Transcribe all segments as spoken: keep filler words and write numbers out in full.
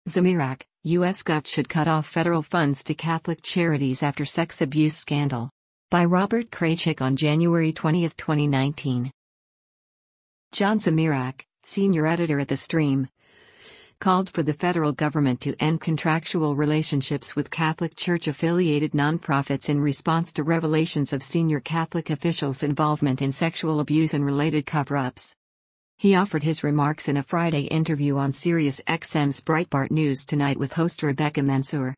Zamirak, U S Gov should cut off federal funds to Catholic charities after sex abuse scandal. By Robert Kraychik on January twentieth, twenty nineteen. John Zamirak, senior editor at The Stream, called for the federal government to end contractual relationships with Catholic Church-affiliated nonprofits in response to revelations of senior Catholic officials' involvement in sexual abuse and related cover-ups. He offered his remarks in a Friday interview on Sirius X M's Breitbart News Tonight with host Rebecca Mansour.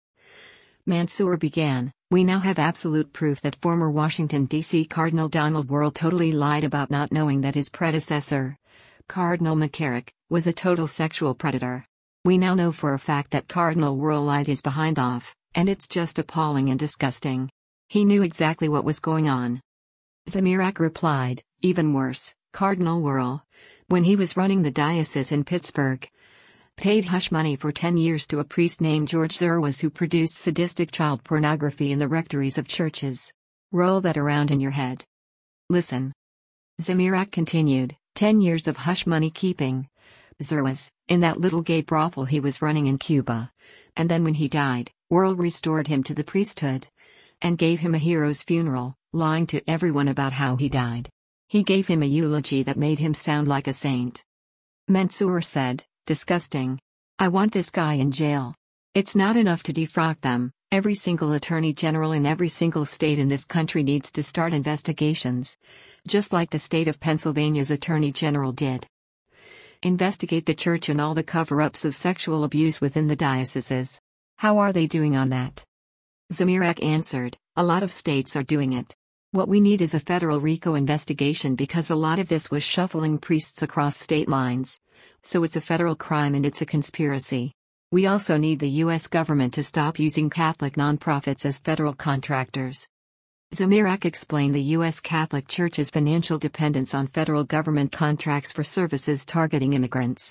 Mansour began, "We now have absolute proof that former Washington, D C Cardinal Donald Wuerl totally lied about not knowing that his predecessor, Cardinal McCarrick, was a total sexual predator. We now know for a fact that Cardinal Wuerl lied his behind off, and it's just appalling and disgusting. He knew exactly what was going on." Zamirak replied, "Even worse, Cardinal Wuerl, when he was running the diocese in Pittsburgh, paid hush money for ten years to a priest named George Zerwas who produced sadistic child pornography in the rectories of churches. Roll that around in your head. Listen." Zamirak continued, ten years of hush money keeping. Zerwas, in that little gay brothel he was running in Cuba. And then when he died, Wuerl restored him to the priesthood. And gave him a hero's funeral, lying to everyone about how he died. He gave him a eulogy that made him sound like a saint." Mansour said, "Disgusting. I want this guy in jail. It's not enough to defrock them, every single attorney general in every single state in this country needs to start investigations. Just like the state of Pennsylvania's attorney general did. Investigate the church and all the cover-ups of sexual abuse within the dioceses. How are they doing on that?" Zamirak answered, "A lot of states are doing it. What we need is a federal RICO investigation because a lot of this was shuffling priests across state lines. So it's a federal crime and it's a conspiracy. We also need the U S government to stop using Catholic nonprofits as federal contractors." Zamirak explained the U S Catholic Church's financial dependence on federal government contracts for services targeting immigrants.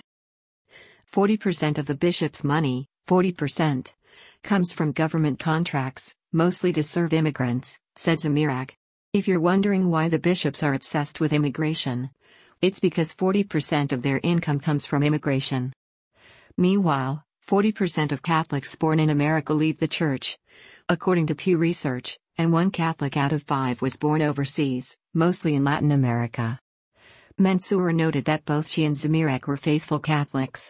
forty percent of the bishop's money, forty percent, comes from government contracts, mostly to serve immigrants, said Zamirak. "If you're wondering why the bishops are obsessed with immigration, it's because forty percent of their income comes from immigration. Meanwhile, forty percent of Catholics born in America leave the church, according to Pew Research, and one Catholic out of five was born overseas, mostly in Latin America." Mansour noted that both she and Zamirak were faithful Catholics.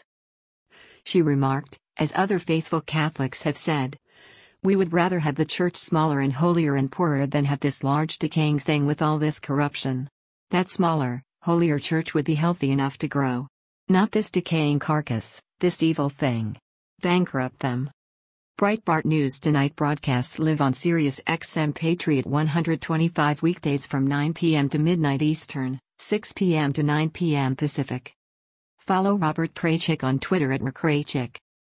She remarked, "As other faithful Catholics have said, we would rather have the church smaller and holier and poorer than have this large decaying thing with all this corruption. That smaller, holier church would be healthy enough to grow. Not this decaying carcass, this evil thing. Bankrupt them." Breitbart News Tonight broadcasts live on Sirius X M Patriot one twenty-five weekdays from nine p m to midnight Eastern, six p m to nine p m Pacific. Follow Robert Kraychik on Twitter at rkraychik.